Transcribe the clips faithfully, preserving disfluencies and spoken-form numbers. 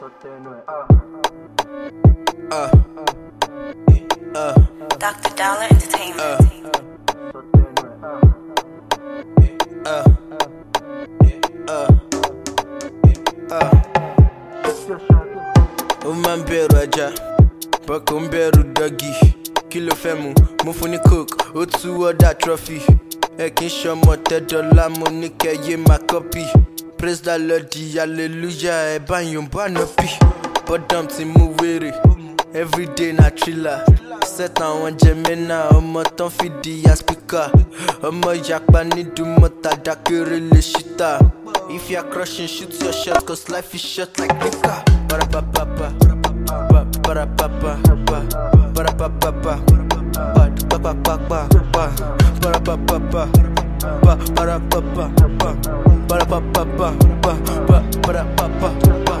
Uh, uh, Doctor Dollar Entertainment. Uh, uh, uh. O máa ń bẹ̀rù ajá, bọ́kọ̀ ń bẹ̀rù dọ́gì. Kí ló fẹ́ mu? Mo fún ní coke, ó tú ọ̀dà trophy. Ẹ kì í ṣọmọ tẹ́dọ̀lá, mo ní kẹ́yé máa copy. Praise the Lord, hallelujah, ẹ bá yàn bá nà bí. Bọ́dọ̀m ti mú wèrè, everyday na thriller. Set àwọn jẹmẹ́nà, ọmọ tán fìdí ya speaker. Ọmọ yapa nídùúmọ̀tà dákẹ́rẹ́ lè ṣíta. If you're crushing, shoot your shot, cause life is short like liquor. Para pa pa pa, para pa pa pa, para pa pa pa, pa pa pa pa, para pa pa pa, para pa pa pa, para pa pa pa, para pa pa pa.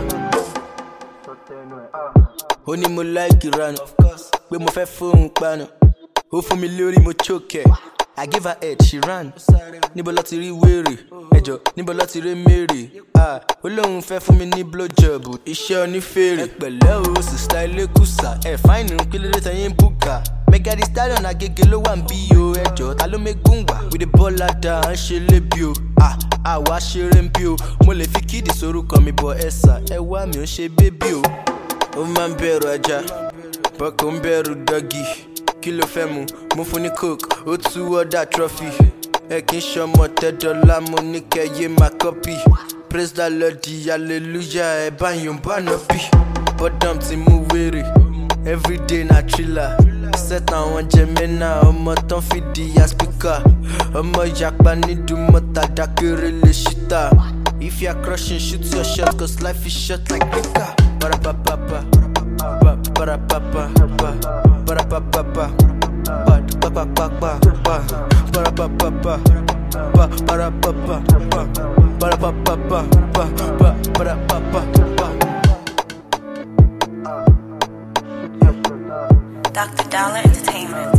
Ó ní mo like ìranù, pé mo fẹ́ fóun panu. Ó fún mi lórí mo choke. I give her head, she ran. Níbo ló ti rí wèrè? Ẹjọ́, níbo ló ti rí Mary? Ah, ó lóun fẹ́ fún mi ní blowjob, iṣẹ́ onífèrè. Ẹ pẹ̀lẹ́ o, sista ilé kùsà. Ẹ fáìnù kí ló dé tẹ̀yìn bùkà. Mega the stallion Agege ló wà ń bí o. Ẹjọ́, ta ló mẹ́gùn wá? We dey ball ladder, à ń ṣe lébi o. Ah, àwa ṣeré ń bí o. Mo lè fi kídì sorúkọ mi bọ ẹ̀sà. Ẹ wá mi ò ṣe bébí o. Ó máa ń bẹ̀rù ajá, bọ́kọ̀ ń bẹ̀rù dọ́gì. Kí ló fẹ́ mu? Mo fún ní coke, ó tú ọ̀dà trophy. Ẹ kì í ṣọmọ tẹ́dọ̀lá, mo ní kẹ́yé máa copy. Praise the Lord, hallelujah, ẹ bá yàn bá nà bí. Bọ́dọ̀m ti mú wèrè, everyday na thriller. Set àwọn jẹmẹ́nà, ọmọ tán fìdí ya speaker. Ọmọ yapa nídùúmọ̀tà dákẹ́rẹ́ lè ṣíta. If you're crushing, shoot your shot, cause life is short like liquor. Para pa pa pa, para pa pa pa, para pa pa pa, pa pa pa pa, para pa pa pa, para pa pa pa, para pa pa pa, para pa pa pa. Doctor Dollar Entertainment.